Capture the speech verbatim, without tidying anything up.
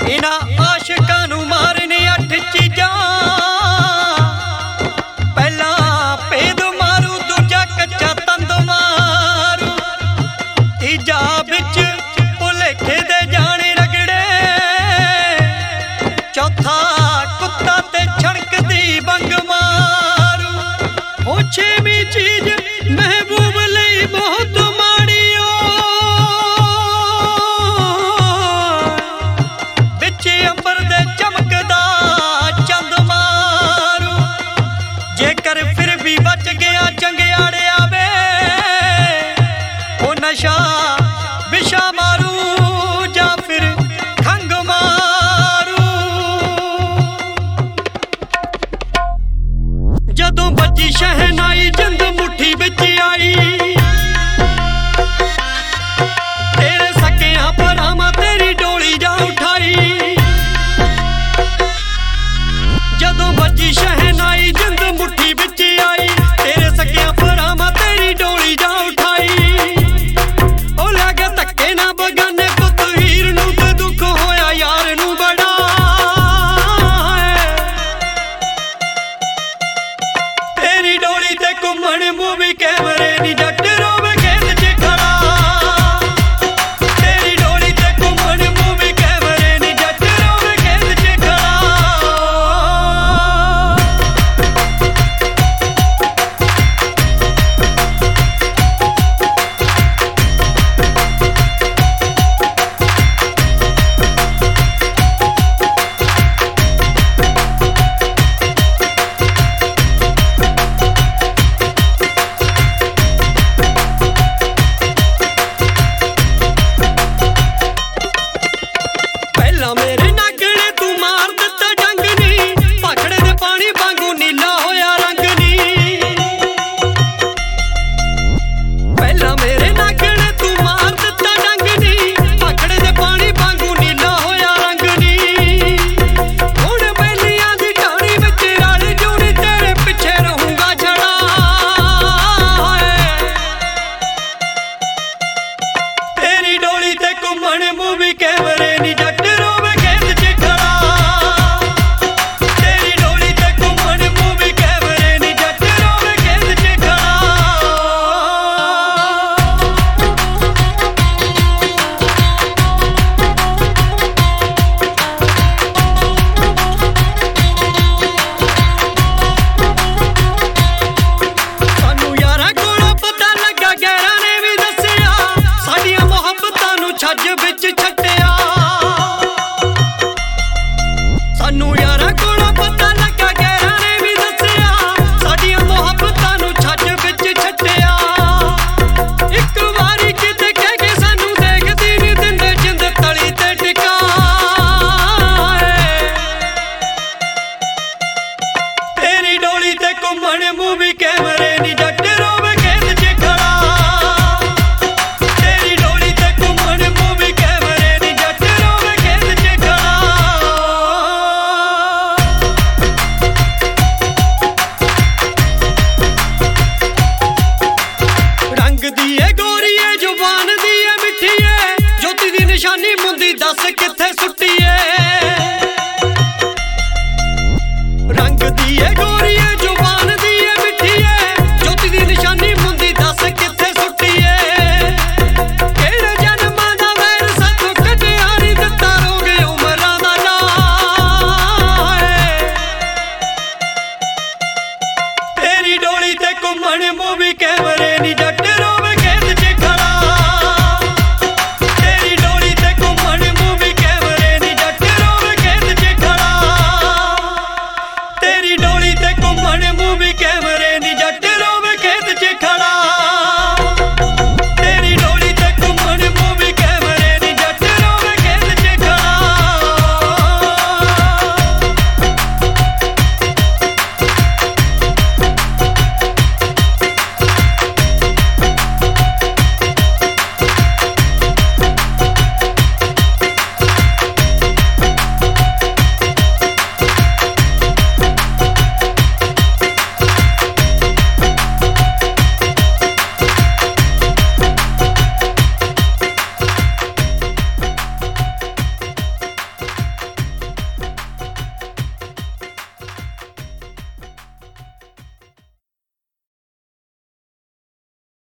इन्हां आशिकां नूं मारने अठ चीजां, पहला भेद मारू, दूजा कच्चा तंद मारू, तीजा बिच भुलेखे दे जाने रगड़े, चौथा कुत्ता ते छड़कदी बंग मारू। ओ छेवीं चीज महबूब लई बहुत माड़ी ओ, बिच अंबर दे चमकदा चंद मारू। जेकर फिर भी बच गया चंगियाड़िया वे, ओ नशा विशा मारू जा फिर खंग मारू। जदों बजी शहनाई जिंद मुट्ठी बिच आई, तेरे सकिया भरावां तेरी डोली जा उठाई। जदों बजी शहनाई जिंद मुट्ठी बिच आई, तेरे सकिया भरावां तेरी डोली जा उठाई। ओ लगे धक्के ना बगाने पुत हीर नूं ते दुख होया यार नूं बड़ा। तेरी डोली ते घुमण मूवी कैमरे नी जट रोवे खेत च खड़ा। तेरी डोली ते घुमण मूवी कैमरे नी जट रोवे खेत च खड़ा। पहला मेरे नागणे तू मार दिता डंग नी, भाखड़े दे पानी वांगू नीला होया रंग नी। पहला मेरे नागणे तू मार दिता डंग नी, भाखड़े दे पानी वांगू नीला होया रंग नी। हुण बैलियां दी टाणी विच रल जूनी, तेरे पिछे रहूंगा छड़ा। तेरी डोली ते घुमण मूवी कैमरे नी जट रोवे खेत च खड़ा। तेरी डोली ते घुमण मूवी कैमरे नी जट रोवे खेत च खड़ा। सानू यारां कोलों पता लगा, गैरां ने भी दस्सिया, साडियां मुहब्बतां नूं छज विच छड्डिया। सानू यारां कोलों पता लगा, गैरां ने भी दस्सिया, साडियां मुहब्बतां नूं छज विच छड्डिया। इक वारी किते कह के सानू देखदी नी दिंदे, जिंद तली ते टिका। तेरी डोली ते घुमण मूवी कैमरे नी जट रोवे खेत च खड़ा। तेरी डोली ते घुमण मूवी कैमरे नी जट रोवे खेत च खड़ा। रंग दी ए गोरी ए जुबान दी ए मिठी ए, ज्योति दी निशानी मुंदी दस किथे सुट